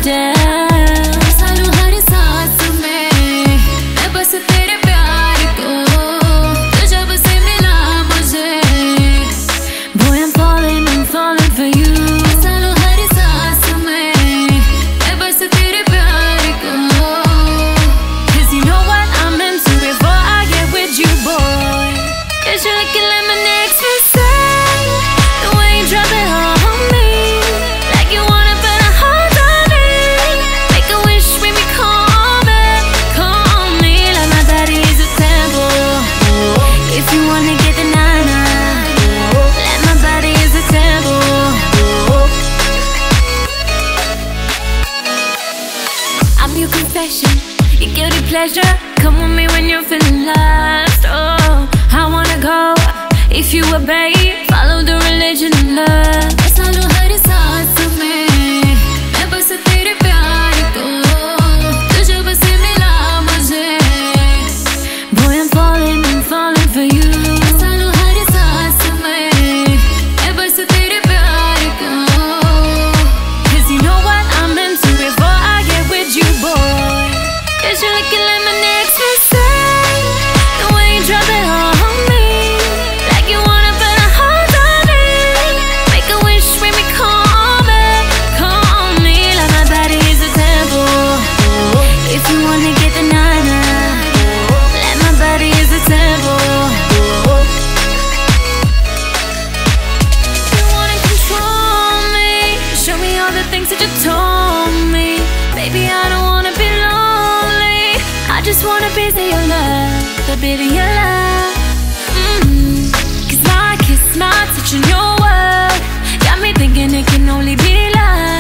down. सालों हर सांस में मैं बस तेरे प्यार को, तो जब से मिला मुझे Boy, I'm falling for you. सालों हर सांस में मैं बस तेरे प्यार को. 'Cause you know what I'm into before I get with you, boy. 'Cause you're looking like my next mistake. The way you drop it on me, like you wanna put a hold on it. Make a wish, make me call me like my body is a temple. If you wanna get the nana, like my body is a temple. I'm your confession, your guilty pleasure. Come with me when you're feeling lost. Oh, I wanna go. If you obey, follow the religion of love. सालों हर सांस में मैं बस तेरे प्यार को, तो जब से मिला मुझे Boy, I'm falling for you. सालों हर सांस में मैं बस तेरे प्यार को. 'Cause you know what I'm into before I get with you, boy. 'Cause you're looking like my next mistake. The way you drop it on me, like you wanna put a hold on it. Make a wish, make me call me like my body is a temple. If you wanna get the nana, like my body is a temple. You wanna control me, show me all the things that you told me. Baby, I don't wanna be lonely, I just want a piece of your love, a bit of your love. 'Cause my kiss, my touch and your word got me thinking it can only be love.